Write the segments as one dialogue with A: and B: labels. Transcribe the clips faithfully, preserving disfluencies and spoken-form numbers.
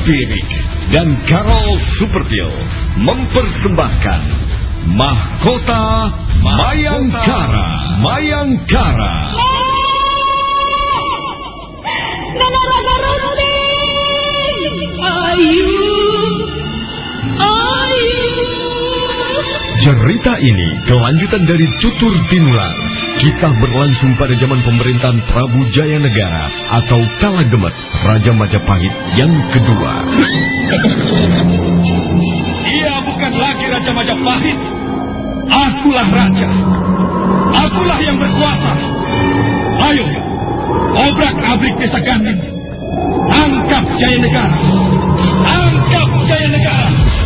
A: Spirit dan Carol Superpil mempersembahkan Mahkota Mayangkara. Mayangkara.
B: Nenek Raga Rusting, ayu, ayu.
A: Cerita ini kelanjutan dari Tutur Tinular. Kisah berlangsung pada zaman pemerintahan Prabu Jayanegara atau Kala Gemet, Raja Majapahit yang kedua.
C: Dia bukan lagi Raja Majapahit. Akulah raja. Akulah yang berkuasa. Ayo, obrak-abrik desa Ganding. Tangkap Jayanegara. Tangkap Jayanegara.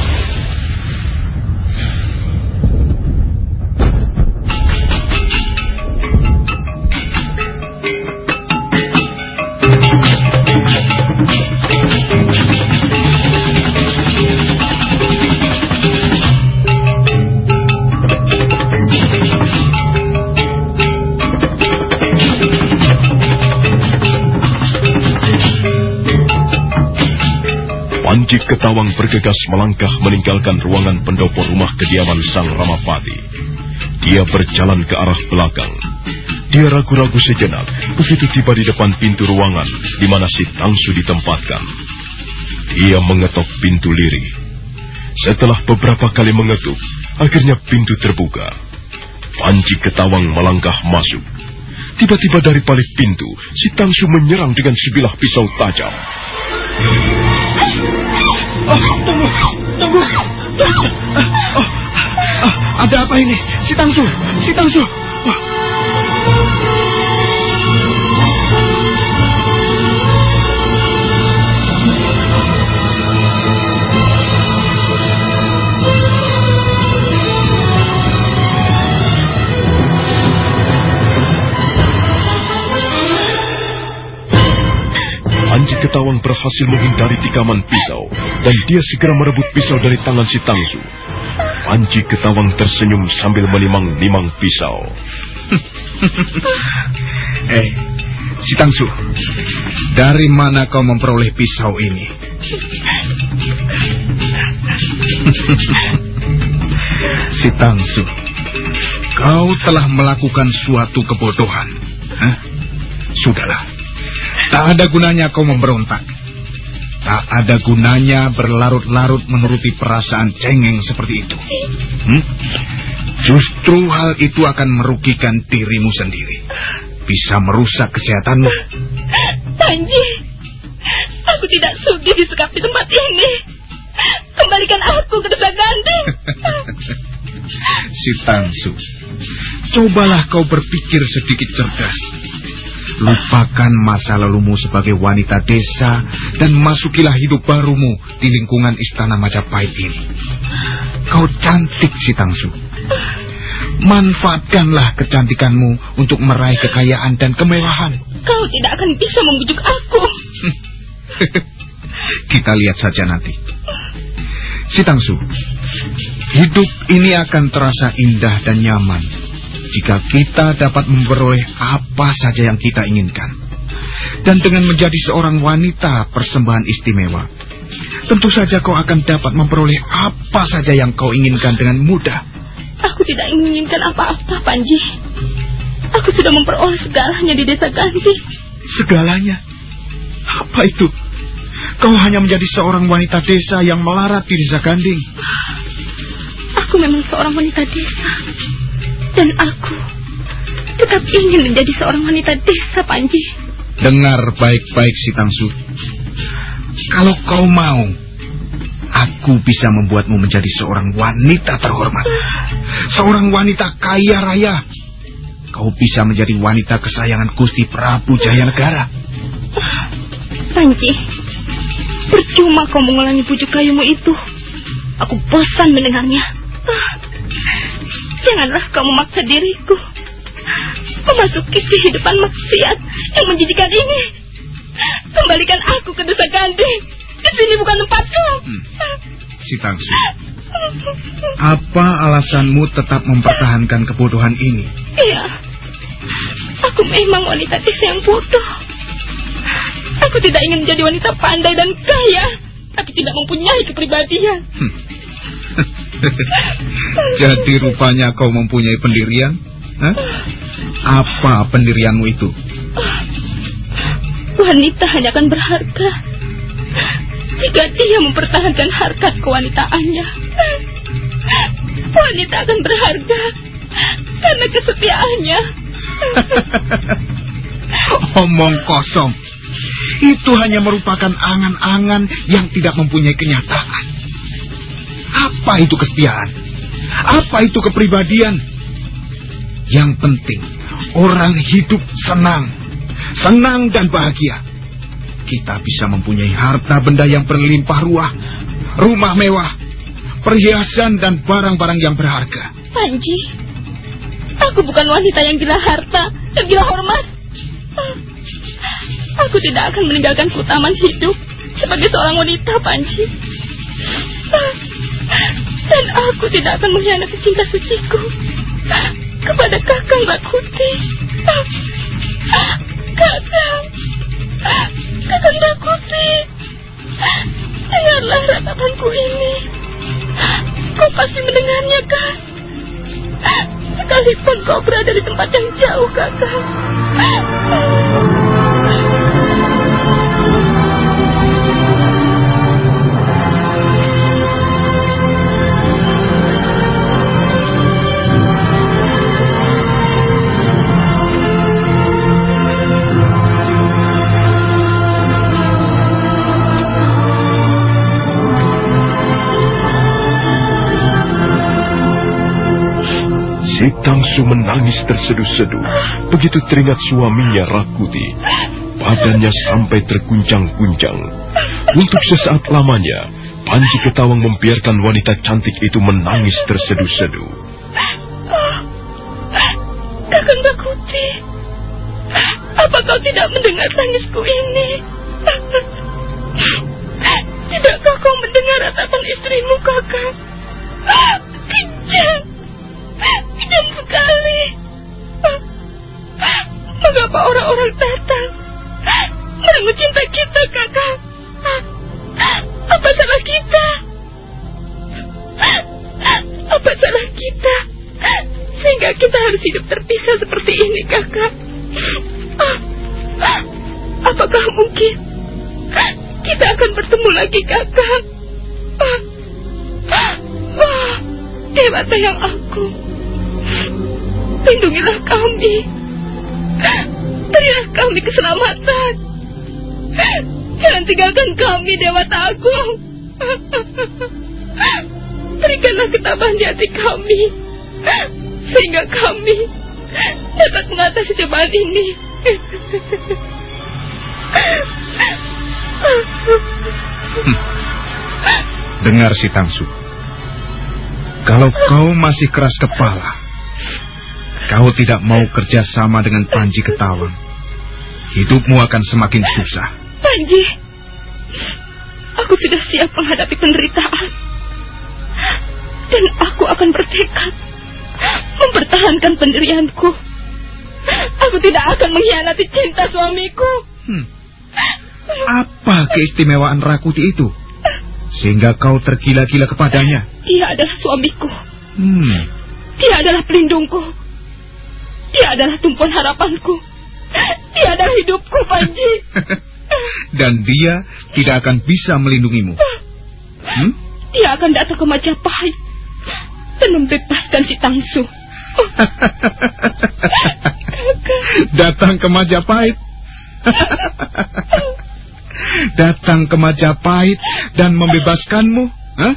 D: Panji Ketawang bergegas melangkah meninggalkan ruangan pendopo rumah kediaman Sang Ramapati. Dia berjalan ke arah belakang. Dia ragu-ragu sejenak begitu tiba di depan pintu ruangan di mana si Tangsu ditempatkan. Dia mengetok pintu lirih. Setelah beberapa kali mengetuk, akhirnya pintu terbuka. Panji Ketawang melangkah masuk. Tiba-tiba dari balik pintu, si Tangsu menyerang dengan sebilah pisau tajam.
C: Oh, tunggu, tunggu. Oh, oh, ada apa ini? Si Tangsu, si Tangsu. Oh.
D: Panji Ketawang berhasil menghindari tikaman pisau dan dia segera merebut pisau dari tangan si Tangsu. Panji Ketawang tersenyum sambil menimang-nimang pisau.
E: Eh, si Tangsu, dari mana kau memperoleh pisau ini? Si Tangsu, kau telah melakukan suatu kebodohan. Hah? Sudahlah. Tak ada gunanya kau memberontak. Tak ada gunanya berlarut-larut menuruti perasaan cengeng seperti itu. Hmm? Justru hal itu akan merugikan dirimu sendiri. Bisa merusak kesehatanmu.
B: Panji, aku tidak sudi disekap di tempat ini. Kembalikan aku ke desa Ganding.
E: Si Tangsu, cobalah kau berpikir sedikit cerdas. Lupakan masa lalumu sebagai wanita desa dan masukilah hidup barumu di lingkungan istana Majapahit ini. Kau cantik, si Tangsu. Manfaatkanlah kecantikanmu untuk meraih kekayaan dan kemewahan.
B: Kau tidak akan bisa membujuk aku.
E: Kita lihat saja nanti. Si Tangsu, hidup ini akan terasa indah dan nyaman jika kita dapat memperoleh apa saja yang kita inginkan. Dan dengan menjadi seorang wanita persembahan istimewa, tentu saja kau akan dapat memperoleh apa saja yang kau inginkan dengan mudah.
B: Aku tidak menginginkan apa-apa, Panji. Aku sudah memperoleh segalanya di desa Ganding.
E: Segalanya? Apa itu? Kau hanya menjadi seorang wanita desa yang melarat di desa Ganding.
B: Aku memang seorang wanita desa. Dan aku tetap ingin menjadi seorang wanita desa, Panji.
E: Dengar baik-baik, si Tangsu. Kalau kau mau, aku bisa membuatmu menjadi seorang wanita terhormat. Seorang wanita kaya raya. Kau bisa menjadi wanita kesayangan Gusti Prabu Jayanegara.
B: Panji, percuma kau mengulangi bujuk rayumu itu. Aku bosan mendengarnya. Janganlah kau memaksa diriku memasuki kehidupan maksiat yang menjijikan ini. Kembalikan aku ke desa Ganding. Di sini bukan tempatku.
E: Hmm. Si Tangsu, apa alasanmu tetap mempertahankan kebodohan ini?
B: Iya, aku memang wanita desa yang bodoh. Aku tidak ingin menjadi wanita pandai dan kaya. tapi tidak mempunyai kepribadian.
E: Hmm. Jadi rupanya kau mempunyai pendirian? Hah? Apa pendirianmu itu?
B: Wanita hanya akan berharga jika dia mempertahankan harkat kewanitaannya. Wanita akan berharga karena kesetiaannya.
E: Omong kosong. Itu hanya merupakan angan-angan yang tidak mempunyai kenyataan. Apa itu kesetiaan? Apa itu kepribadian? Yang penting orang hidup senang, senang dan bahagia. Kita bisa mempunyai harta benda yang berlimpah ruah, rumah mewah, perhiasan dan barang-barang yang berharga.
B: Panji, aku bukan wanita yang gila harta dan gila hormat. Aku tidak akan meninggalkan keutamaan hidup sebagai seorang wanita, Panji. Dan aku tidak akan mengkhianati cinta suciku kepada Kakang Rakuti. Kakang, Kakang Rakuti, dengarlah ratapanku ini. Kau pasti mendengarnya, kan? Sekalipun kau berada di tempat yang jauh, Kakang.
D: Si Tangsu menangis terseduh-seduh begitu teringat suaminya Rakuti. Badannya sampai terguncang-guncang. Untuk sesaat lamanya, Panji Ketawang membiarkan wanita cantik itu menangis terseduh-seduh.
B: Kakang Rakuti, apa kau tidak mendengar tangisku ini? Tidakkah kau mendengar ratapan istrimu, Kakang? Kejam. Kejam sekali. Mengapa orang-orang datang merenggut cinta kita, Kakang? Apa salah kita? Apa salah kita sehingga kita harus hidup terpisah seperti ini, Kakang? Apakah mungkin kita akan bertemu lagi, Kakang? Dewata yang agung, lindungilah kami, berilah kami keselamatan. Jangan tinggalkan kami, Dewata Agung. Berikanlah ketabahan di hati kami, sehingga kami dapat mengatasi cobaan ini.
E: Dengar, Si Tangsu. Kalau kau masih keras kepala, kau tidak mau kerjasama dengan Panji Ketawang, hidupmu akan semakin susah.
B: Panji, aku sudah siap menghadapi penderitaan. Dan aku akan bertekad mempertahankan pendirianku. Aku tidak akan mengkhianati cinta suamiku.
E: Hmm. Apa keistimewaan Rakuti itu sehingga kau tergila-gila kepadanya?
B: Dia adalah suamiku.
E: Hmm.
B: Dia adalah pelindungku. Dia adalah tumpuan harapanku. Dia adalah hidupku, Panji.
E: Dan dia tidak akan bisa melindungimu. Hmm?
B: Dia akan datang ke Majapahit dan membebaskan si Tangsu.
E: Datang ke Majapahit. Datang ke Majapahit dan membebaskanmu? Hah?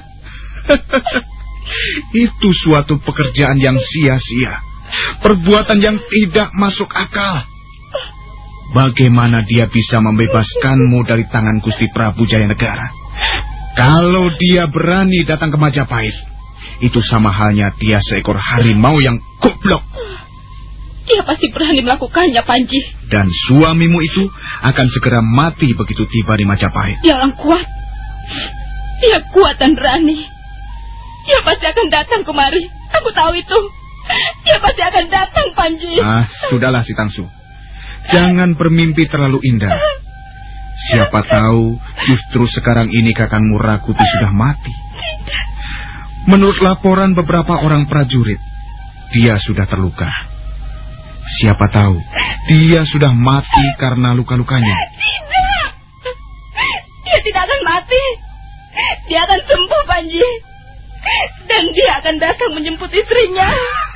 E: Itu suatu pekerjaan yang sia-sia, perbuatan yang tidak masuk akal. Bagaimana dia bisa membebaskanmu dari tangan Gusti Prabu Jayanegara? Kalau dia berani datang ke Majapahit, itu sama halnya dia seekor harimau yang goblok.
B: Dia pasti berani melakukannya, Panji.
E: Dan suamimu itu akan segera mati begitu tiba di Majapahit.
B: Dia orang kuat. Dia kuat dan berani. Dia pasti akan datang kemari. Aku tahu itu. Dia pasti akan datang, Panji.
E: Ah, sudahlah, Si Tangsu. Jangan bermimpi terlalu indah. Siapa tahu justru sekarang ini kakangmu Rakuti sudah mati. Menurut laporan beberapa orang prajurit, dia sudah terluka. Siapa tahu dia sudah mati karena luka-lukanya.
B: Tidak. Dia tidak akan mati. Dia akan sembuh, Panji. Dan dia akan datang menjemput istrinya.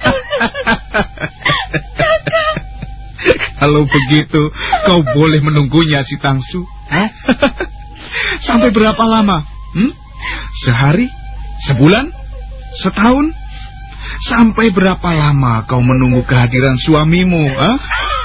E: Kalau begitu, kau boleh menunggunya, si Tangsu. Hah? Sampai berapa lama? Hmm? Sehari? Sebulan? Setahun? Sampai berapa lama kau menunggu kehadiran suamimu? Hah?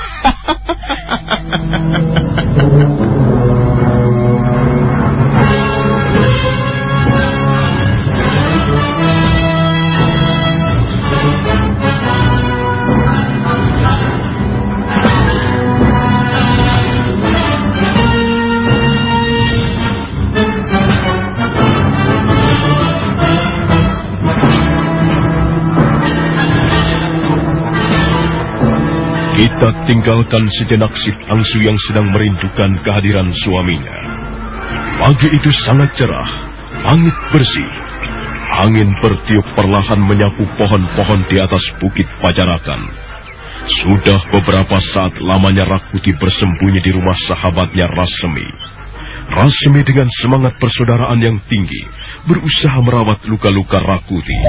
D: Kita tinggalkan sejenak si Tangsu yang sedang merindukan kehadiran suaminya. Pagi itu sangat cerah, langit bersih. Angin bertiup perlahan menyapu pohon-pohon di atas bukit Pajarakan. Sudah beberapa saat lamanya Rakuti bersembunyi di rumah sahabatnya Rasemi. Rasemi dengan semangat persaudaraan yang tinggi berusaha merawat luka-luka Rakuti.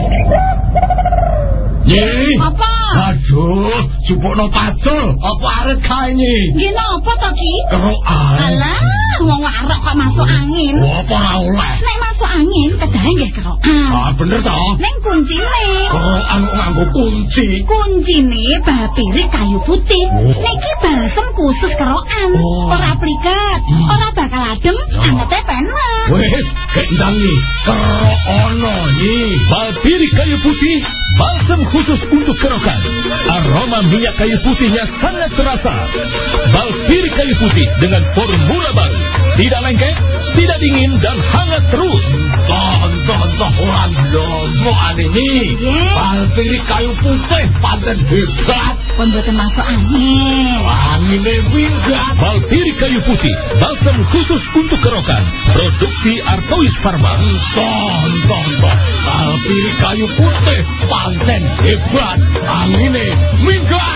A: Nyi.
B: Apa?
A: Aduh, jupukno pacul. Apa arep kae nyi?
B: Nggih napa to, Ki?
A: Kerokan.
B: Alah, wong arek kok masuk angin.
A: Apa ora oleh?
B: Nek masuk angin kedahe nggih kerokan.
A: Ah, bener to?
B: Ning kuncine.
A: Kerokan kok nganggo kunci.
B: Kuncine bapirik kayu putih.
A: Oh.
B: Niki balsem khusus kerokan.
A: Oh.
B: Ora pliket,
A: Hmm.
B: ora bakal adem, angete penak.
A: Wes, kendang nyi. Kerokono nyi.
F: Bapirik kayu putih, balsam khusus untuk kerokan. Aroma minyak kayu putihnya sangat terasa. Bapirik kayu putih dengan formula baru. Tidak lengket, tidak dingin, dan hangat terus.
A: Tonton-tonton orang lomo ane nyi.
B: Nggih.
A: Bapirik kayu putih pancen hebat.
B: Pun boten masuk angin.
A: Angine minggat.
F: Bapirik kayu putih, balsam khusus untuk kerokan. Produksi Artois Pharma.
A: Tonton-tonton. Bapirik kayu putih pancen hebat. Angine minggat.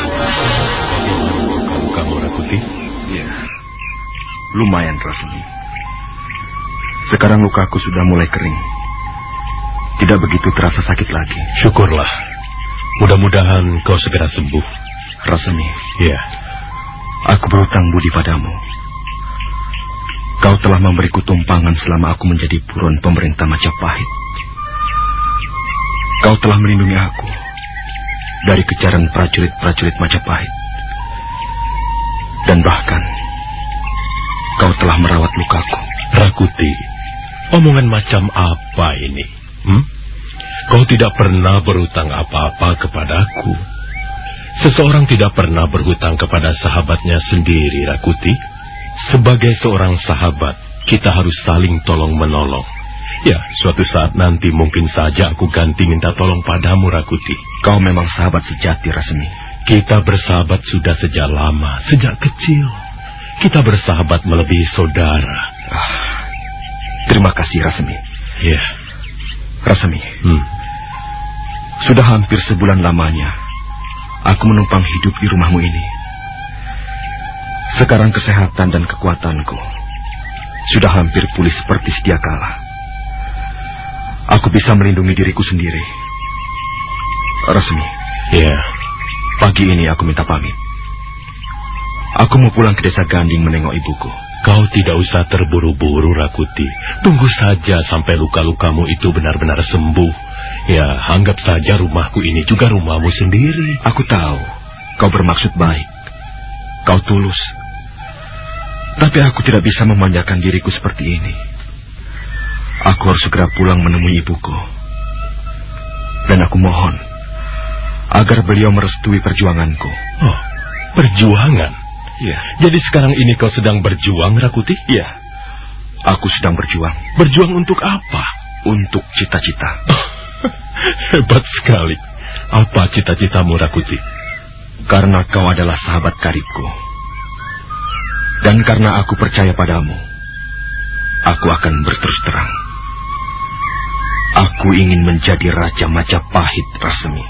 F: Kamu Rakuti?
E: Ya, lumayan Rasemi. Sekarang lukaku sudah mulai kering. Tidak begitu terasa sakit lagi.
F: Syukurlah. Mudah-mudahan kau segera sembuh.
E: Rasemi,
F: Ya,
E: aku berutang budi padamu. Kau telah memberiku tumpangan selama aku menjadi buron pemerintah Majapahit. Kau telah melindungi aku dari kejaran prajurit-prajurit Majapahit. Dan bahkan, kau telah merawat lukaku.
F: Rakuti, omongan macam apa ini? Hmm? Kau tidak pernah berhutang apa-apa kepadaku. Seseorang tidak pernah berhutang kepada sahabatnya sendiri, Rakuti. Sebagai seorang sahabat, kita harus saling tolong-menolong. Ya, suatu saat nanti mungkin saja aku ganti minta tolong padamu, Rakuti.
E: Kau memang sahabat sejati, Rasemi.
F: Kita bersahabat sudah sejak lama, sejak kecil. Kita bersahabat melebihi saudara.
E: Ah, terima kasih, Rasemi.
F: Ya.
E: Rasemi,
F: Hmm.
E: sudah hampir sebulan lamanya aku menumpang hidup di rumahmu ini. Sekarang kesehatan dan kekuatanku sudah hampir pulih seperti sedia kala. Aku bisa melindungi diriku sendiri. Rasemi,
F: Ya.
E: pagi ini aku minta pamit. Aku mau pulang ke desa Ganding menengok ibuku.
F: Kau tidak usah terburu-buru, Rakuti. Tunggu saja sampai luka-lukamu itu benar-benar sembuh. Ya, anggap saja rumahku ini juga rumahmu sendiri.
E: Aku tahu kau bermaksud baik. Kau tulus. Tapi aku tidak bisa memanjakan diriku seperti ini. Aku harus segera pulang menemui ibuku. Dan aku mohon agar beliau merestui perjuanganku.
F: Oh, perjuangan?
E: Ya,
F: Jadi sekarang ini kau sedang berjuang, Rakuti?
E: ya. Aku sedang berjuang
F: Berjuang untuk apa?
E: untuk cita-cita.
F: Hebat sekali. Apa cita-citamu, Rakuti?
E: Karena kau adalah sahabat karibku.
G: Dan karena aku percaya padamu, aku akan berterus terang. Aku ingin menjadi Raja Majapahit, Rasmi.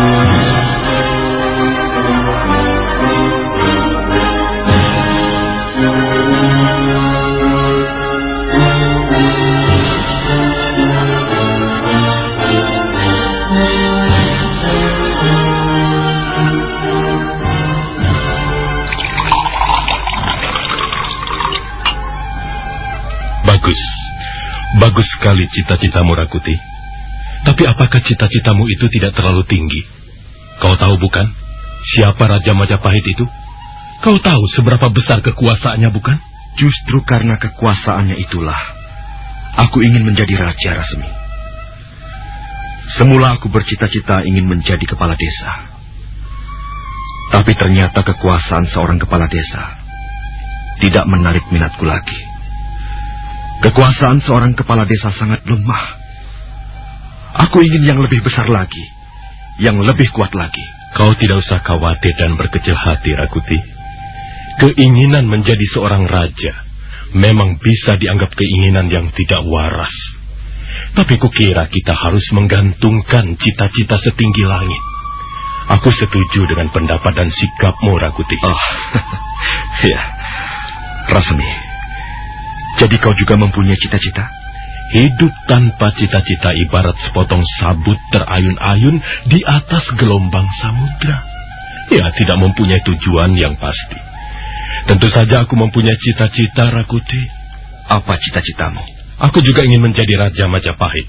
F: Bagus. Bagus sekali cita-citamu, Rakuti. Tapi apakah cita-citamu itu tidak terlalu tinggi? Kau tahu bukan siapa Raja Majapahit itu? Kau tahu seberapa besar kekuasaannya bukan?
G: Justru karena kekuasaannya itulah aku ingin menjadi raja, Rasmi. Semula aku bercita-cita ingin menjadi kepala desa. Tapi ternyata kekuasaan seorang kepala desa tidak menarik minatku lagi. Kekuasaan seorang kepala desa sangat lemah. Aku ingin yang lebih besar lagi, yang lebih kuat lagi.
F: Kau tidak usah khawatir dan berkecil hati, Rakuti. Keinginan menjadi seorang raja memang bisa dianggap keinginan yang tidak waras. Tapi kukira kita harus menggantungkan cita-cita setinggi langit. Aku setuju dengan pendapat dan sikapmu, Rakuti.
G: Oh, ya, Rasmi. Jadi kau juga mempunyai cita-cita?
F: Hidup tanpa cita-cita ibarat sepotong sabut terayun-ayun di atas gelombang samudra. Ya, tidak mempunyai tujuan yang pasti. Tentu saja aku mempunyai cita-cita, Rakuti.
G: Apa cita-citamu?
F: Aku juga ingin menjadi Raja Majapahit.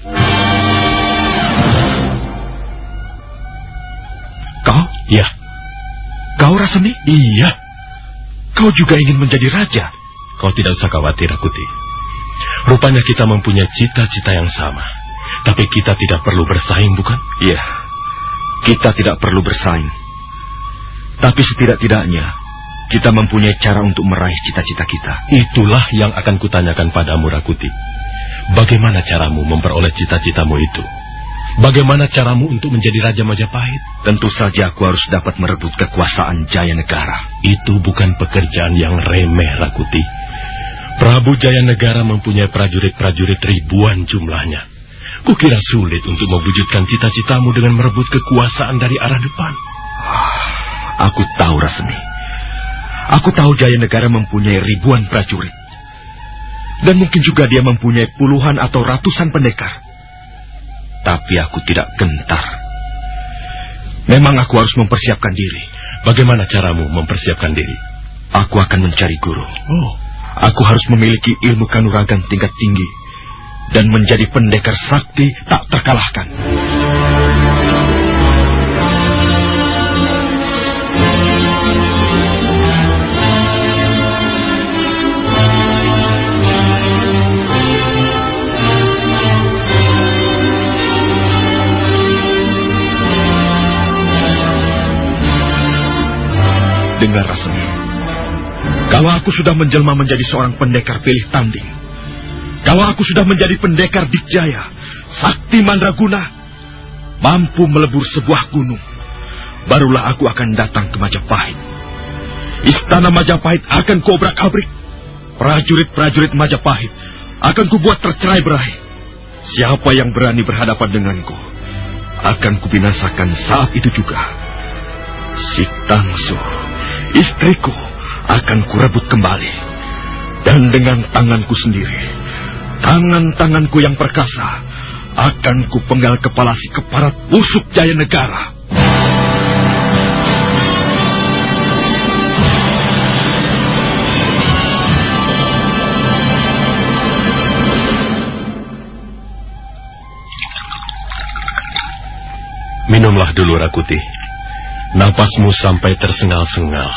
G: Kau?
F: Ya.
G: Kau, Rasmi?
F: Iya.
G: Kau juga ingin menjadi raja?
F: Kau tidak usah khawatir, Rakuti. Rupanya kita mempunyai cita-cita yang sama. Tapi kita tidak perlu bersaing, bukan?
G: Iya, kita tidak perlu bersaing. Tapi setidak-tidaknya, kita mempunyai cara untuk meraih cita-cita kita.
F: Itulah yang akan kutanyakan padamu, Rakuti. Bagaimana caramu memperoleh cita-citamu itu? Bagaimana caramu untuk menjadi Raja Majapahit?
G: Tentu saja aku harus dapat merebut kekuasaan Jaya Negara.
F: Itu bukan pekerjaan yang remeh, Rakuti. Prabu Jaya Negara mempunyai prajurit-prajurit ribuan jumlahnya. Kukira sulit untuk mewujudkan cita-citamu dengan merebut kekuasaan dari arah depan.
G: Aku tahu, Rasmi. Aku tahu Jaya Negara mempunyai ribuan prajurit. Dan mungkin juga dia mempunyai puluhan atau ratusan pendekar. Tapi aku tidak gentar. Memang aku harus mempersiapkan diri.
F: Bagaimana caramu mempersiapkan diri?
G: Aku akan mencari guru.
F: Oh.
G: Aku harus memiliki ilmu kanuragan tingkat tinggi dan menjadi pendekar sakti tak terkalahkan. Dengar, Rasmi. Kalau aku sudah menjelma menjadi seorang pendekar pilih tanding, kalau aku sudah menjadi pendekar Dikjaya, sakti mandraguna, mampu melebur sebuah gunung, barulah aku akan datang ke Majapahit. Istana Majapahit akan kuobrak-abrik. Prajurit-prajurit Majapahit akan kubuat tercerai-berai. Siapa yang berani berhadapan denganku akan kubinasakan saat itu juga. Si Tangsu, istriku, akan kurebut kembali. Dan dengan tanganku sendiri, tangan-tanganku yang perkasa, akan kupenggal kepala si keparat busuk Jaya Negara.
F: Minumlah dulu, Rakuti. Napasmu sampai tersengal-sengal.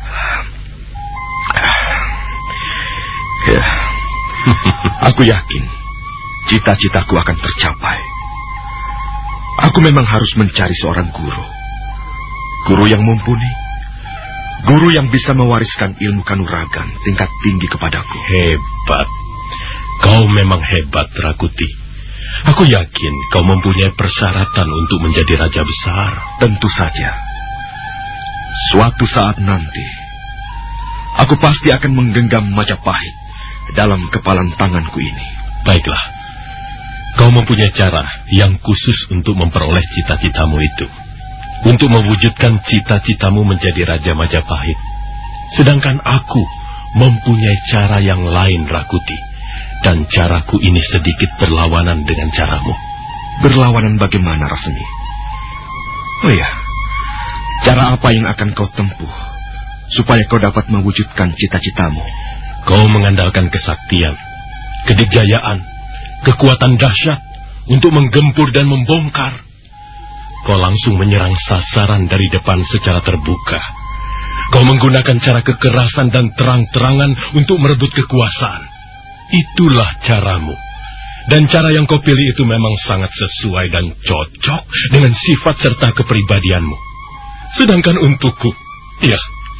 G: Ya, aku yakin cita-citaku akan tercapai. Aku memang harus mencari seorang guru. Guru yang mumpuni. Guru yang bisa mewariskan ilmu kanuragan tingkat tinggi kepadaku.
F: Hebat. Kau memang hebat, Rakuti. Aku yakin kau mempunyai persyaratan untuk menjadi raja besar.
G: Tentu saja. Suatu saat nanti, aku pasti akan menggenggam Majapahit dalam kepalan tanganku ini.
F: Baiklah, kau mempunyai cara yang khusus untuk memperoleh cita-citamu itu. Untuk mewujudkan cita-citamu menjadi Raja Majapahit. Sedangkan aku mempunyai cara yang lain, Rakuti. Dan caraku ini sedikit berlawanan dengan caramu.
G: Berlawanan bagaimana, Rasmi? Oh ya, cara apa yang akan kau tempuh supaya kau dapat mewujudkan cita-citamu?
F: Kau mengandalkan kesaktian, kedikjayaan, kekuatan dahsyat untuk menggempur dan membongkar. Kau langsung menyerang sasaran dari depan secara terbuka. Kau menggunakan cara kekerasan dan terang-terangan untuk merebut kekuasaan. Itulah caramu. Dan cara yang kau pilih itu memang sangat sesuai dan cocok dengan sifat serta kepribadianmu. Sedangkan untukku, ya,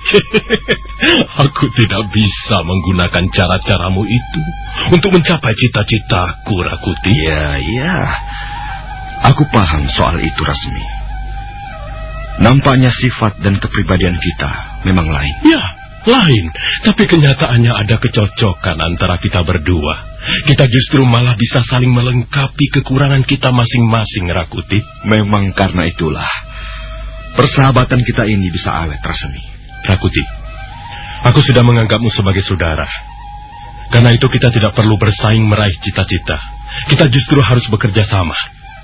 F: aku tidak bisa menggunakan cara-caramu itu untuk mencapai cita-citaku, Rakuti.
G: Ya, ya. Aku paham soal itu, Rasmi. Nampaknya sifat dan kepribadian kita memang lain.
F: Ya, lain. Tapi kenyataannya ada kecocokan antara kita berdua. Kita justru malah bisa saling melengkapi kekurangan kita masing-masing, Rakuti.
G: Memang karena itulah persahabatan kita ini bisa awet, Rasmi.
F: Rakuti, aku sudah menganggapmu sebagai saudara. Karena itu kita tidak perlu bersaing meraih cita-cita. Kita justru harus bekerja sama.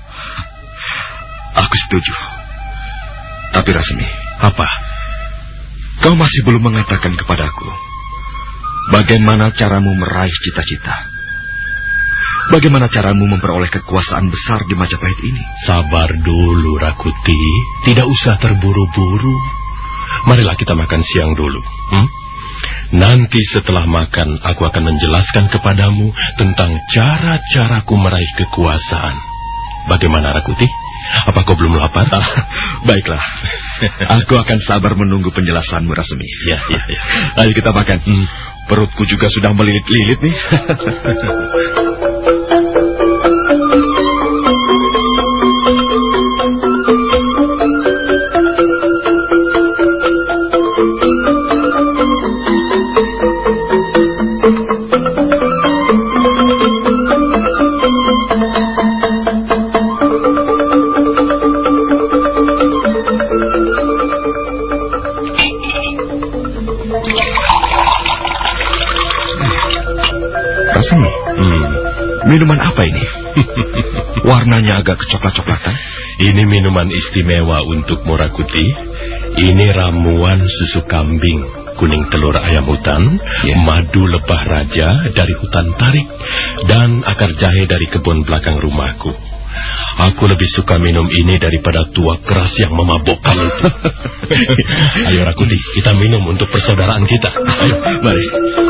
G: Aku setuju. Tapi Rasmi,
F: apa?
G: Kau masih belum mengatakan kepadaku bagaimana caramu meraih cita-cita. Bagaimana caramu memperoleh kekuasaan besar di Majapahit ini?
F: Sabar dulu, Rakuti. Tidak usah terburu-buru. Marilah kita makan siang dulu. Hmm? Nanti setelah makan, aku akan menjelaskan kepadamu tentang cara-caraku meraih kekuasaan. Bagaimana, Rakuti? Apa kau belum lapar?
G: Ah, baiklah. Aku akan sabar menunggu penjelasanmu, Rasmi.
F: Ya, ya, ya.
G: Ayo kita makan. Hmm. Perutku juga sudah melilit-lilit nih. Minuman apa ini? Warnanya agak kecoklat-coklatan.
F: Ini minuman istimewa untukmu, Rakuti. Ini ramuan susu kambing, kuning telur ayam hutan, yeah. Madu lebah raja dari hutan tarik, dan akar jahe dari kebun belakang rumahku. Aku lebih suka minum ini daripada tua keras yang memabukkan itu. Ayo, Rakuti, kita minum untuk persaudaraan kita. Ayo,
G: mari.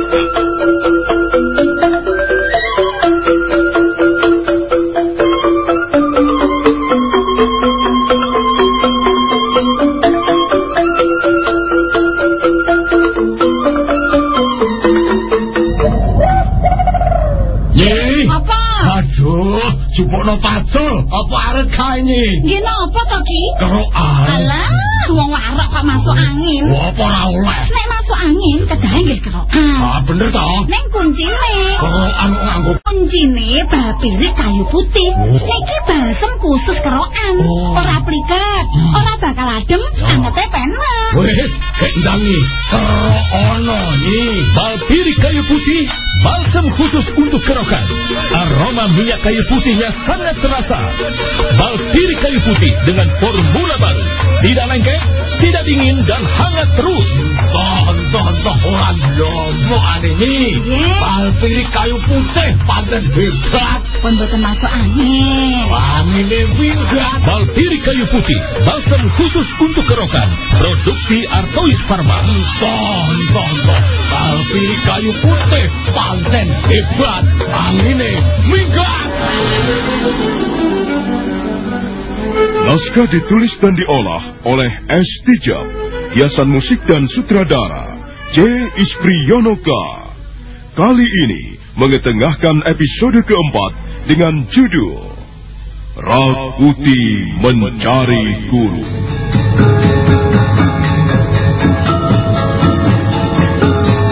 C: Jupukno pacul, apa arep kae
B: Nggih napa to, Ki?
C: Kerokan.
B: Alah, wong warok kok masuk angin.
C: Wah, apa ora oleh?
B: Nek masuk angin, kedahe nggih kerokan.
C: Ah, bener to?
B: Ning kuncine.
C: Kerokan kok nganggo
B: kuncine bapirik kayu putih.
C: Oh.
B: Niki balsem khusus kerokan.
C: Oh.
B: Ora pliket, hmm. ora bakal adem, oh. Angete penak.
C: Wis, kendangi. Kerokono iki.
F: Bapirik kayu putih, balsem khusus untuk kerokan. Aroma minyak kayu putihnya sangat terasa. Bapirik kayu putih dengan formula baru. Tidak lengket, tidak dingin, dan hangat terus.
C: Tonton-tonton orang lomo ini. Bapirik kayu putih pancen hebat.
B: Pun boten masuk angin.
C: Angine minggat.
F: Bapirik kayu putih, balsam khusus untuk kerokan. Produksi Artois Pharma.
C: Tonton-tonton Bapirik kayu putih pancen hebat. Angine minggat.
D: Naskah ditulis dan diolah oleh S. Tijab, hiasan musik dan sutradara C. Ispriyonoka. Kali ini mengetengahkan episode keempat dengan judul Rakuti Mencari Guru.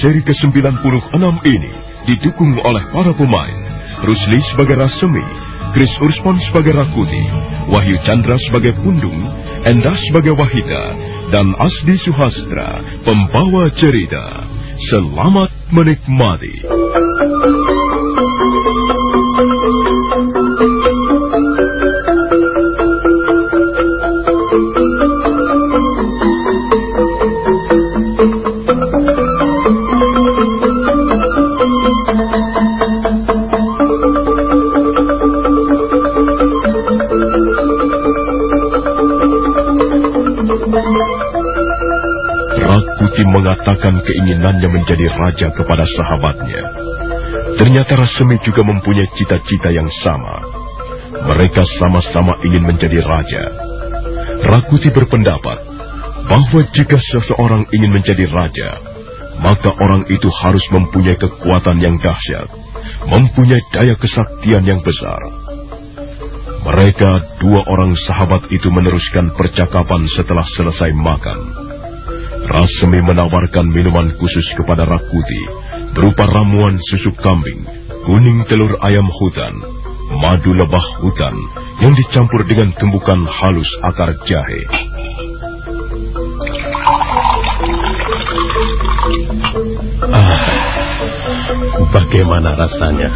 D: seri ke sembilan puluh enam ini didukung oleh para pemain Rusli sebagai Rasemi, Chris Urspon sebagai Rakuti, Wahyu Chandra sebagai Pundung, Endah sebagai Wahida, dan Asdi Suhastra, pembawa cerita. Selamat menikmati. Rakuti mengatakan keinginannya menjadi raja kepada sahabatnya. Ternyata Rasemi juga mempunyai cita-cita yang sama. Mereka sama-sama ingin menjadi raja. Rakuti berpendapat bahwa jika seseorang ingin menjadi raja, maka orang itu harus mempunyai kekuatan yang dahsyat, mempunyai daya kesaktian yang besar. Mereka, dua orang sahabat itu meneruskan percakapan setelah selesai makan. Rasemi menawarkan minuman khusus kepada Rakuti, berupa ramuan susu kambing, kuning telur ayam hutan, madu lebah hutan, yang dicampur dengan tumbukan halus akar jahe.
F: Ah, bagaimana rasanya?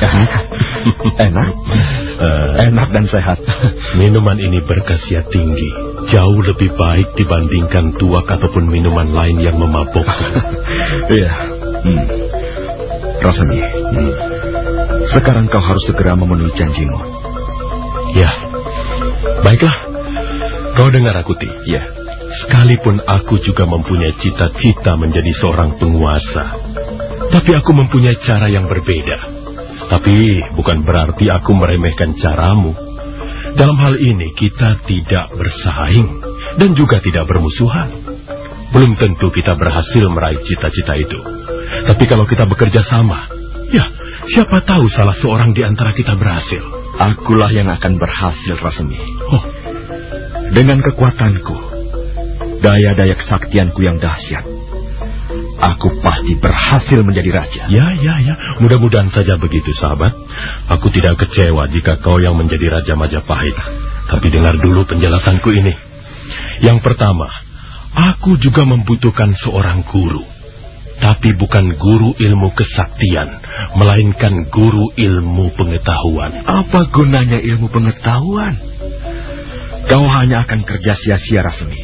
C: Enak,
F: uh,
C: enak dan sehat.
F: Minuman ini berkhasiat tinggi, jauh lebih baik dibandingkan tuak ataupun minuman lain yang memabukkan.
C: Iya. Hmm. Rasemi, hmm. sekarang kau harus segera memenuhi janjimu.
F: Ya, baiklah. Kau dengar Rakuti?
C: Ya.
F: Sekalipun aku juga mempunyai cita-cita menjadi seorang penguasa, tapi aku mempunyai cara yang berbeda. Tapi bukan berarti aku meremehkan caramu. Dalam hal ini kita tidak bersaing dan juga tidak bermusuhan. Belum tentu kita berhasil meraih cita-cita itu. Tapi kalau kita bekerja sama, ya siapa tahu salah seorang di antara kita berhasil.
C: Akulah yang akan berhasil, Rasemi.
F: Oh.
C: Dengan kekuatanku, daya-daya kesaktianku yang dahsyat, aku pasti berhasil menjadi raja.
F: Ya, ya, ya. Mudah-mudahan saja begitu, sahabat. Aku tidak kecewa jika kau yang menjadi Raja Majapahit. Tapi dengar dulu penjelasanku ini. Yang pertama, aku juga membutuhkan seorang guru. Tapi bukan guru ilmu kesaktian, melainkan guru ilmu pengetahuan.
C: Apa gunanya ilmu pengetahuan? Kau hanya akan kerja sia-sia, Rasemi.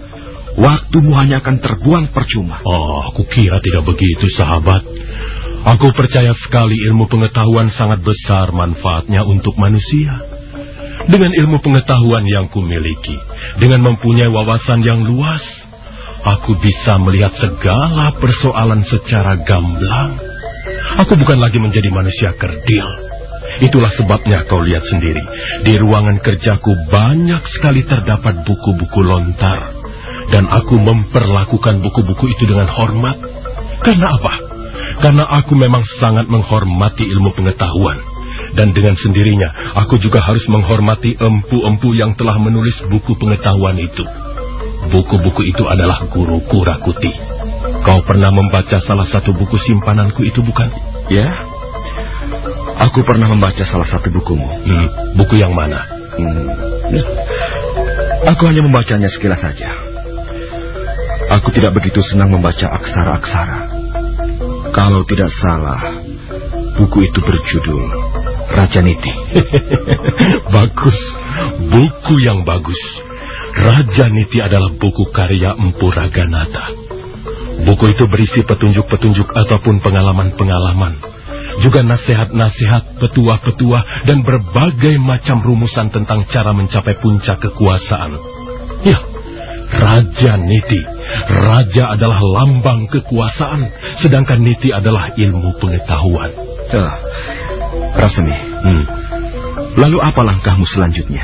C: Waktumu hanya akan terbuang percuma.
F: Oh, aku kira tidak begitu, sahabat. Aku percaya sekali ilmu pengetahuan sangat besar manfaatnya untuk manusia. Dengan ilmu pengetahuan yang kumiliki, dengan mempunyai wawasan yang luas, aku bisa melihat segala persoalan secara gamblang. Aku bukan lagi menjadi manusia kerdil. Itulah sebabnya kau lihat sendiri, di ruangan kerjaku banyak sekali terdapat buku-buku lontar. Dan aku memperlakukan buku-buku itu dengan hormat. Karena apa? Karena aku memang sangat menghormati ilmu pengetahuan. Dan dengan sendirinya, aku juga harus menghormati empu-empu yang telah menulis buku pengetahuan itu. Buku-buku itu adalah guruku, Rakuti. Kau pernah membaca salah satu buku simpananku itu, bukan?
C: Ya, aku pernah membaca salah satu bukumu.
F: Hmm, buku yang mana?
C: Hmm. Aku hanya membacanya sekilas saja. Aku tidak begitu senang membaca aksara-aksara. Kalau tidak salah, buku itu berjudul Raja Niti.
F: Bagus, buku yang bagus. Raja Niti adalah buku karya Empu Raganata. Buku itu berisi petunjuk-petunjuk ataupun pengalaman-pengalaman. Juga nasihat-nasihat, petuah-petuah, dan berbagai macam rumusan tentang cara mencapai puncak kekuasaan. Ya, Raja Niti. Raja adalah lambang kekuasaan, sedangkan Niti adalah ilmu pengetahuan.
C: Uh, Rasemi, hmm. lalu apa langkahmu selanjutnya?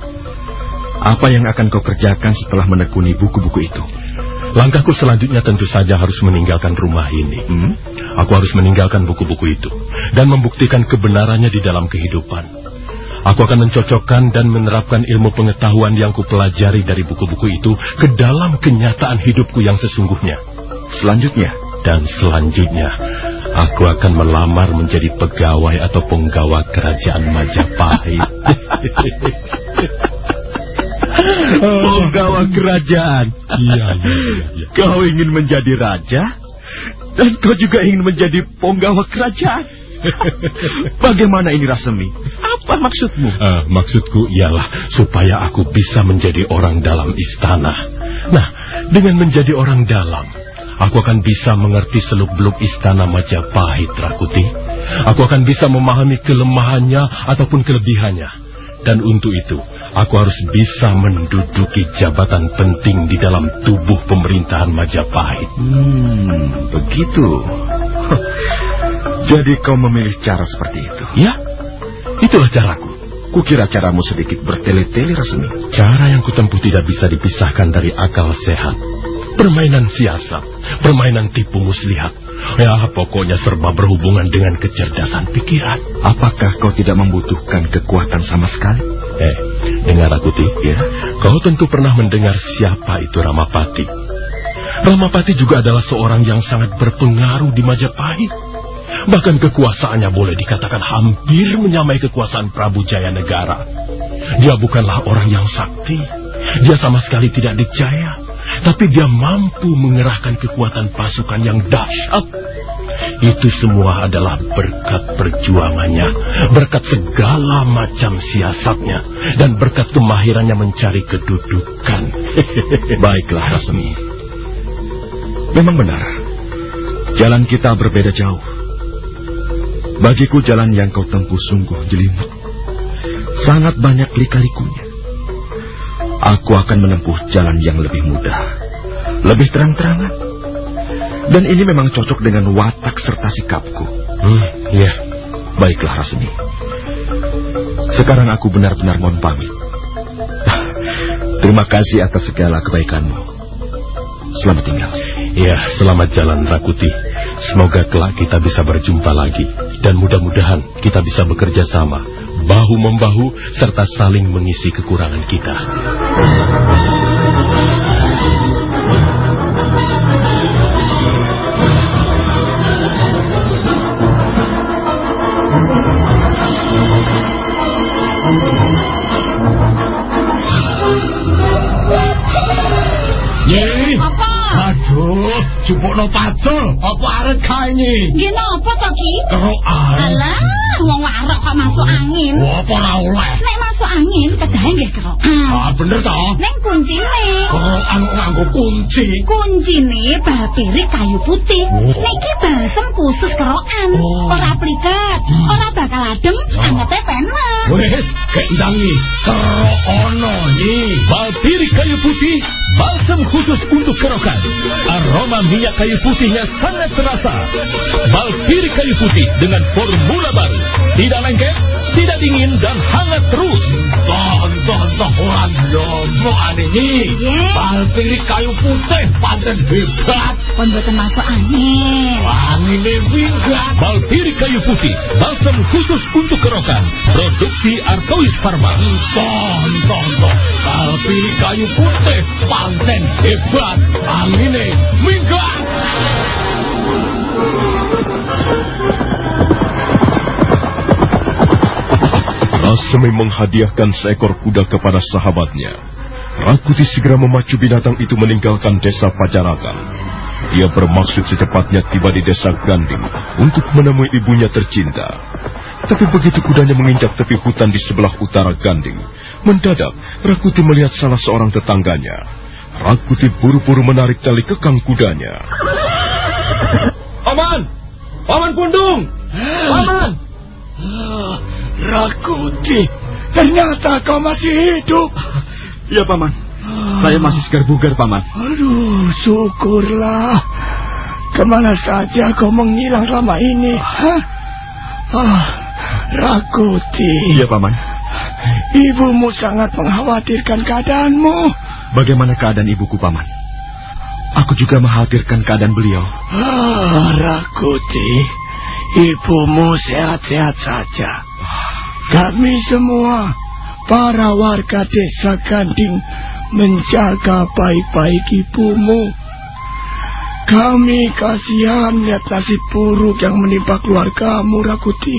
C: Apa yang akan kau kerjakan setelah menekuni buku-buku itu?
F: Langkahku selanjutnya tentu saja harus meninggalkan rumah ini.
C: Hmm?
F: Aku harus meninggalkan buku-buku itu dan membuktikan kebenarannya di dalam kehidupan. Aku akan mencocokkan dan menerapkan ilmu pengetahuan yang kupelajari dari buku-buku itu ke dalam kenyataan hidupku yang sesungguhnya.
C: Selanjutnya?
F: Dan selanjutnya, aku akan melamar menjadi pegawai atau penggawa kerajaan Majapahit.
C: Penggawa kerajaan?
F: Iya, iya, iya.
C: Kau ingin menjadi raja? Dan kau juga ingin menjadi penggawa kerajaan? Bagaimana ini, Rasemi? Apa maksudmu?
F: Uh, maksudku ialah supaya aku bisa menjadi orang dalam istana. Nah, dengan menjadi orang dalam, aku akan bisa mengerti seluk-beluk istana Majapahit, Rakuti. Aku akan bisa memahami kelemahannya ataupun kelebihannya. Dan untuk itu, aku harus bisa menduduki jabatan penting di dalam tubuh pemerintahan Majapahit.
C: Hmm, begitu. Jadi kau memilih cara seperti itu?
F: Ya, itulah caraku.
C: Kukira caramu sedikit bertele-tele, Rasemi.
F: Cara yang kutempuh tidak bisa dipisahkan dari akal sehat. Permainan siasat, permainan tipu muslihat. Ya, pokoknya serba berhubungan dengan kecerdasan pikiran.
C: Apakah kau tidak membutuhkan kekuatan sama sekali?
F: Eh, dengar aku, Ti. Ya? Kau tentu pernah mendengar siapa itu Ramapati. Ramapati juga adalah seorang yang sangat berpengaruh di Majapahit. Bahkan kekuasaannya boleh dikatakan hampir menyamai kekuasaan Prabu Jayanegara. Dia bukanlah orang yang sakti. Dia sama sekali tidak dicaya. Tapi dia mampu mengerahkan kekuatan pasukan yang dahsyat. Itu semua adalah berkat perjuangannya, berkat segala macam siasatnya, dan berkat kemahirannya mencari kedudukan.
C: Baiklah, Rasemi. Memang benar, jalan kita berbeda jauh. Bagiku jalan yang kau tempuh sungguh jelimet. Sangat banyak lika-likunya. Aku akan menempuh jalan yang lebih mudah, lebih terang-terangan. Dan ini memang cocok dengan watak serta sikapku.
F: Hmm, iya.
C: Baiklah, Rasemi. Sekarang aku benar-benar mohon pamit. Terima kasih atas segala kebaikanmu. Selamat tinggal.
F: Ya, selamat jalan, Rakuti. Semoga kelak kita bisa berjumpa lagi. Dan mudah-mudahan kita bisa bekerja sama, bahu-membahu, serta saling mengisi kekurangan kita.
G: Ye, apa? Aduh, jupukno pacul, apa arep kae iki?
B: Nggih napa to, Ki?
G: Kerokan.
B: Alah, wong warok kok masuk angin.
G: Wah, apa ora oleh?
B: Nek masuk angin kedahe nggih kerokan.
G: Ah, bener to?
B: Ning kuncine.
G: Kerokan nganggo kunci.
B: Kuncine bal pirik kayu putih.
G: Oh.
B: Niki balsem khusus kerokan.
G: Oh.
B: Ora pliket,
G: Hmm.
B: ora bakal adem,
G: Oh.
B: angete penak.
G: Wes, kendangi kerokono iki.
F: Bal pirik kayu putih, balsam khusus untuk kerokan. Aroma minyak kayu putihnya sangat terasa. Bal pirik kayu putih dengan formula baru. Tidak lengket, tidak dingin, dan hangat terus.
G: Tonton orang jomblo ini.
B: Ye.
G: Bal pirik kayu putih pancen hebat.
B: Pun boten masuk angin.
G: Angine minggat.
F: Bal pirik kayu putih, balsam khusus untuk kerokan. Produksi Artois Pharma.
G: Tonton, bal pirik kayu putih pancen hebat. Angine minggat.
D: Rasemi menghadiahkan seekor kuda kepada sahabatnya. Rakuti segera memacu binatang itu meninggalkan desa Pacarakan. Dia bermaksud secepatnya tiba di desa Ganding untuk menemui ibunya tercinta. Tapi begitu kudanya menginjak tepi hutan di sebelah utara Ganding, mendadak Rakuti melihat salah seorang tetangganya. Rakuti buru-buru menarik tali kekang kudanya.
F: Paman! Paman Pundung! Paman!
G: Rakuti, ternyata kau masih hidup.
C: Ya, Paman. Saya masih segar bugar, Paman.
G: Aduh, syukurlah. Kemana saja kau menghilang selama ini? Hah? Ah, Rakuti.
C: Iya, Paman.
G: Ibumu sangat mengkhawatirkan keadaanmu.
C: Bagaimana keadaan ibuku, Paman? Aku juga mengkhawatirkan keadaan beliau.
G: Ah, Rakuti, ibumu sehat-sehat saja. Kami semua, para warga desa Ganding, menjaga baik-baik ibumu.
H: Kami kasihan lihat nasib buruk yang menimpa keluargamu, Rakuti.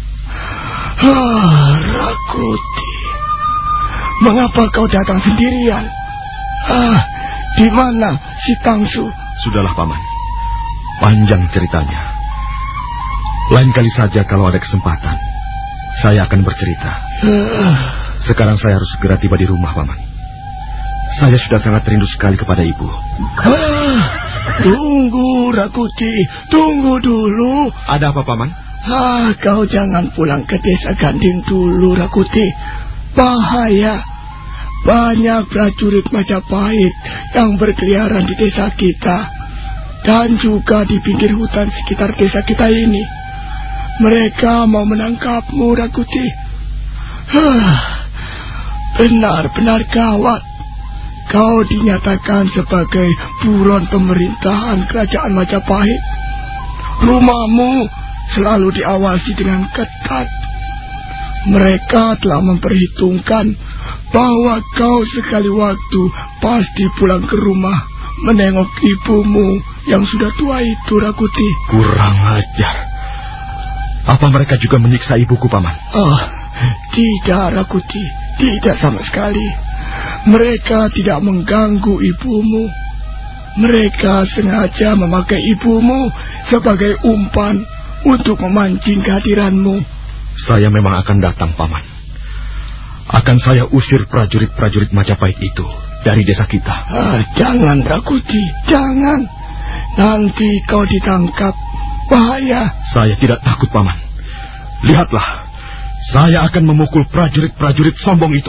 H: Ah, Rakuti, mengapa kau datang sendirian? Ah, di mana si Tangsu?
C: Sudahlah, Paman. Panjang ceritanya. Lain kali saja kalau ada kesempatan, saya akan bercerita.
H: Uh.
C: Sekarang saya harus segera tiba di rumah, Paman. Saya sudah sangat rindu sekali kepada ibu.
H: Ah, tunggu, Rakuti. Tunggu dulu.
C: Ada apa, Paman?
H: Ah, kau jangan pulang ke desa Ganding dulu, Rakuti. Bahaya. Banyak prajurit Majapahit yang berkeliaran di desa kita. Dan juga di pinggir hutan sekitar desa kita ini. Mereka mau menangkapmu, Rakuti. Ah, benar-benar gawat. Kau dinyatakan sebagai buron pemerintahan kerajaan Majapahit. Rumahmu selalu diawasi dengan ketat. Mereka telah memperhitungkan bahwa kau sekali waktu pasti pulang ke rumah menengok ibumu yang sudah tua itu, Rakuti.
C: Kurang ajar. Apa mereka juga menyiksa ibuku, Paman?
H: Oh, tidak, Rakuti. Tidak sama sekali. Mereka tidak mengganggu ibumu. Mereka sengaja memakai ibumu sebagai umpan untuk memancing kehadiranmu.
C: Saya memang akan datang, Paman. Akan saya usir prajurit-prajurit Majapahit itu dari desa kita.
H: Ah, jangan, Rakuti, jangan. Nanti kau ditangkap. Bahaya.
C: Saya tidak takut, Paman. Lihatlah, saya akan memukul prajurit-prajurit sombong itu.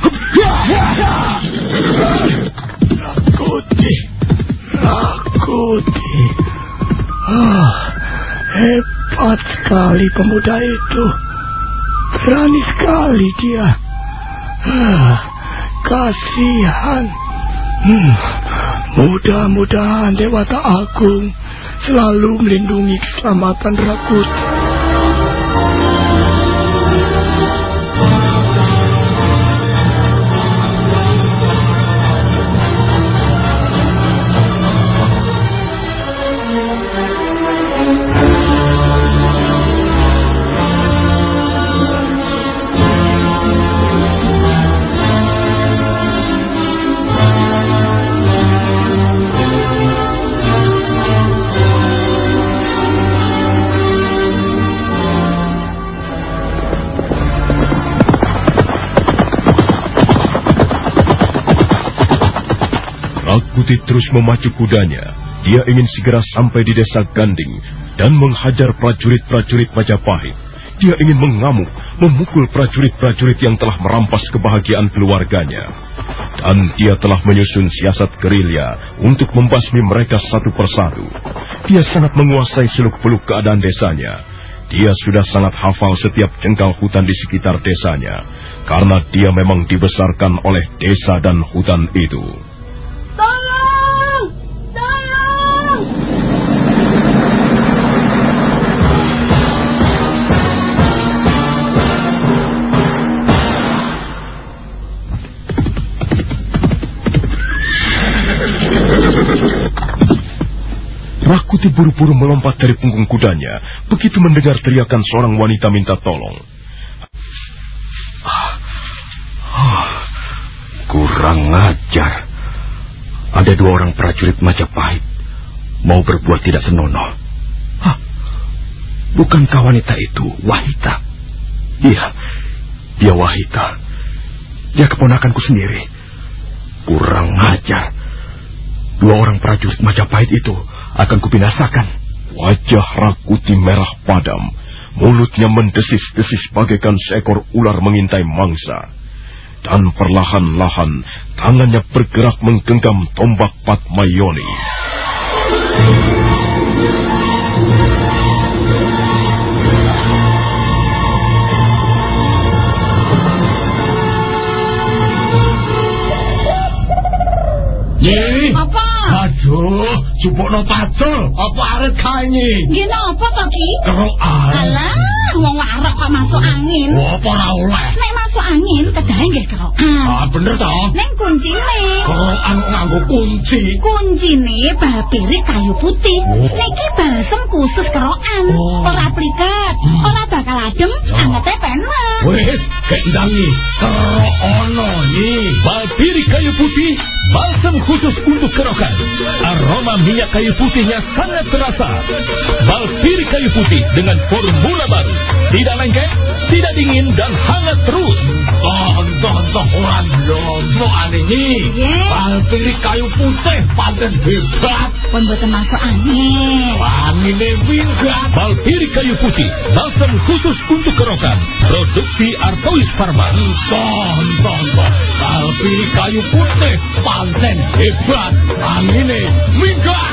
H: Rakuti, Rakuti. Ah, hebat sekali pemuda itu. Berani sekali dia. Ah, kasihan. Hmm, mudah-mudahan Dewata Agung selalu melindungi keselamatan Rakuti.
D: Rakuti terus memacu kudanya. Dia ingin segera sampai di desa Ganding dan menghajar prajurit-prajurit Majapahit. Dia ingin mengamuk, memukul prajurit-prajurit yang telah merampas kebahagiaan keluarganya. Dan dia telah menyusun siasat gerilya untuk membasmi mereka satu persatu. Dia sangat menguasai seluk-beluk keadaan desanya. Dia sudah sangat hafal setiap jengkal hutan di sekitar desanya, karena dia memang dibesarkan oleh desa dan hutan itu.
B: Tolong! Tolong!
D: Rakuti buru-buru melompat dari punggung kudanya begitu mendengar teriakan seorang wanita minta tolong.
C: Ah, ah, kurang ajar. Ada dua orang prajurit Majapahit mau berbuat tidak senonoh. Hah, bukankah wanita itu Wahita? Iya, dia Wahita. Dia keponakanku sendiri. Kurang ajar. Dua orang prajurit Majapahit itu akan kubinasakan.
D: Wajah Rakuti merah padam. Mulutnya mendesis-desis bagaikan seekor ular mengintai mangsa. Dan perlahan-lahan tangannya bergerak menggenggam tombak Patmayoni.
G: Ye,
B: apa?
G: Aduh, jupukno pacul, apa arep kae?
B: Nggih napa to, Ki?
G: Kerok arep.
B: Alah, wong warok kok masuk angin.
G: Apa ora oleh?
B: Nek
I: masuk angin kedahe nggih kerokan.
E: Ah, bener toh?
I: Ning kuncine.
E: Kerokan nganggo kunci.
I: Kuncine balpirik kayu putih.
E: Oh.
I: Niki balsem khusus kerokan.
E: Oh.
I: Ora pliket, hmm. ora bakal adem, angete penak.
E: Wes, kendangi. Kerokono nih.
F: Balpirik kayu putih, balsam khusus untuk kerokan. Aroma minyak kayu putihnya sangat terasa. Balpirik kayu putih dengan formula baru. Tidak lengket, tidak dingin, dan hangat terus.
E: Tonton-tonton orang lomo ini. Balpirik kayu putih paten hebat.
I: Pun boten masuk angin.
E: Angine minggat.
F: Balpirik kayu putih, balsam khusus untuk kerokan. Produksi Artois Pharma.
E: Tonton-tonton. Balpirik kayu putih paten hebat. Angine minggat.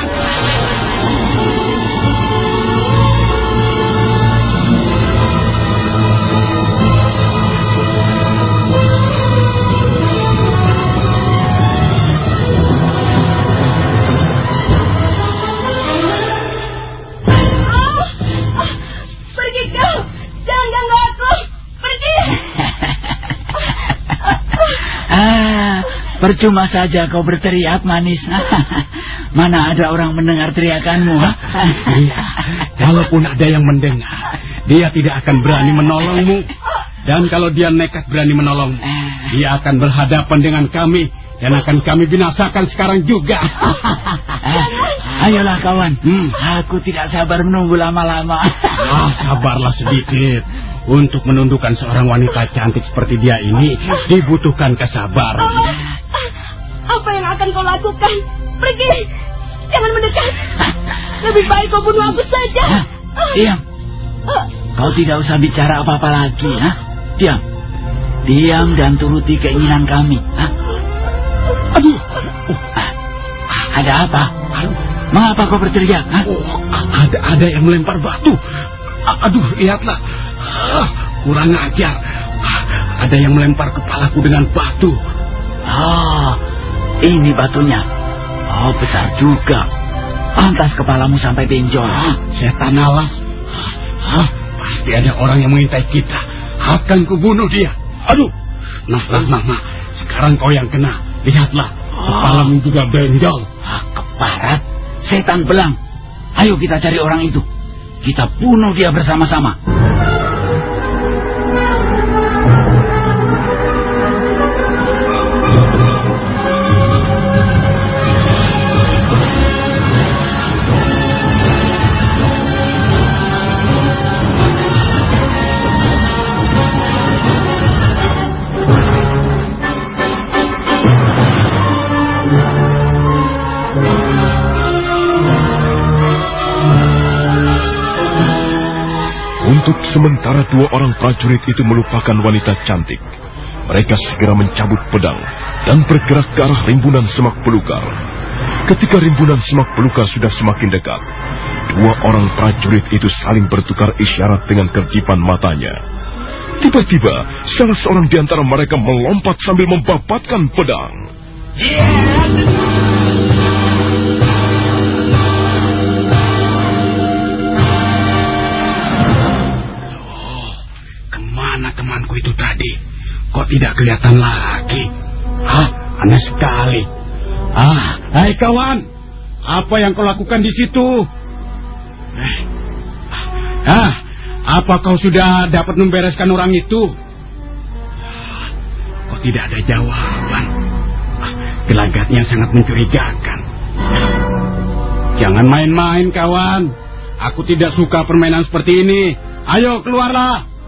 J: Percuma saja kau berteriak, Manis. Mana ada orang mendengar teriakanmu?
K: Iya, kalaupun ada yang mendengar, dia tidak akan berani menolongmu. Dan kalau dia nekat berani menolongmu, dia akan berhadapan dengan kami dan akan kami binasakan sekarang juga.
J: Ayolah kawan, hmm. aku tidak sabar menunggu lama-lama.
K: Ah, sabarlah sedikit. Untuk menundukkan seorang wanita cantik seperti dia ini dibutuhkan kesabaran.
B: Oh, apa yang akan kau lakukan? Pergi, jangan mendekat. Lebih baik kau bunuh aku saja.
J: Diam. Kau tidak usah bicara apa-apa lagi. Ha? Diam. Diam dan turuti keinginan kami. Ha? Aduh. Ah, ada apa? Mengapa kau berteriak? Ha?
K: Oh, ada ada yang melempar batu. Aduh, lihatlah. Ah, kurang ajar. Ah, ada yang melempar kepalaku dengan batu.
J: Oh, ini batunya. Oh, besar juga. Pantas kepalamu sampai benjol.
K: Ah, setan alas. Ah, pasti ada orang yang mengintai kita. Akan kubunuh dia. Aduh. Nah, nah, nah, nah. Sekarang kau yang kena. Lihatlah. Kepalamu juga benjol.
J: Ah, keparat. Setan belang. Ayo kita cari orang itu. Kita bunuh dia bersama-sama.
D: Untuk sementara dua orang prajurit itu melupakan wanita cantik. Mereka segera mencabut pedang dan bergerak ke arah rimbunan semak belukar. Ketika rimbunan semak belukar sudah semakin dekat, dua orang prajurit itu saling bertukar isyarat dengan kerjipan matanya. Tiba-tiba, salah seorang di antara mereka melompat sambil membabatkan pedang.
K: Temanku itu tadi kok tidak kelihatan lagi? Hah, aneh sekali. Ah, hai kawan, apa yang kau lakukan di situ? Eh, ah, apa kau sudah dapat membereskan orang itu? Ah, kok tidak ada jawaban? Ah, gelagatnya sangat mencurigakan. Jangan main-main kawan. Aku tidak suka permainan seperti ini. Ayo keluarlah.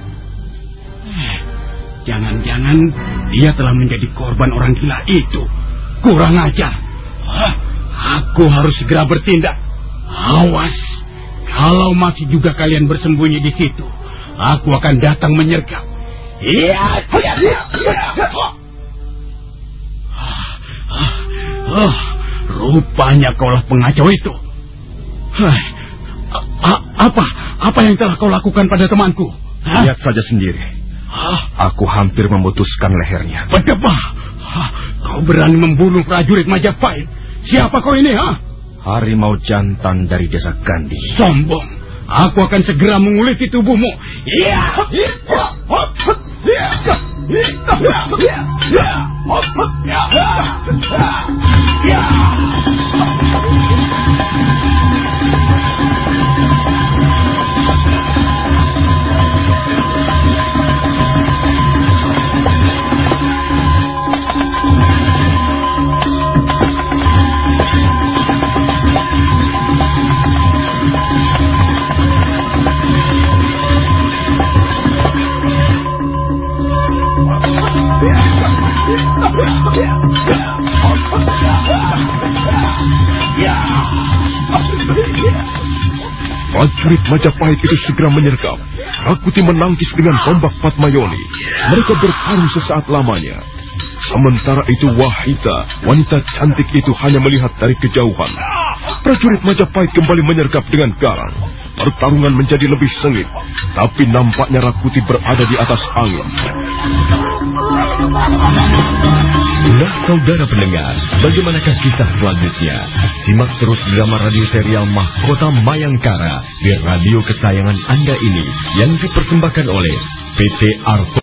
K: Jangan-jangan dia telah menjadi korban orang gila itu. Kurang ajar. Hah, aku harus segera bertindak. Awas, kalau masih juga kalian bersembunyi di situ, aku akan datang menyergap. Iya, iya, iya. Oh, rupanya kaulah pengacau itu. Hai, apa, apa yang telah kau lakukan pada temanku? Hah?
C: Lihat saja sendiri. Aku hampir memutuskan lehernya.
K: Berdebah. Kau berani membunuh prajurit Majapahit. Siapa kau ini, ha?
C: Harimau jantan dari desa Gandhi.
K: Sombong. Aku akan segera menguliti tubuhmu. Iya.
D: Prajurit Majapahit itu segera menyergap. Rakuti menangkis dengan tombak Patmayoni. Mereka bertarung sesaat lamanya. Sementara itu Wahita, wanita cantik itu hanya melihat dari kejauhan. Prajurit Majapahit kembali menyergap dengan garang. Pertarungan menjadi lebih sengit, tapi nampaknya Rakuti berada di atas angin.
A: Nah, saudara pendengar, bagaimanakah kisah selanjutnya? Simak terus drama radio serial Mahkota Mayangkara di radio kesayangan Anda ini yang dipersembahkan oleh P T Arto.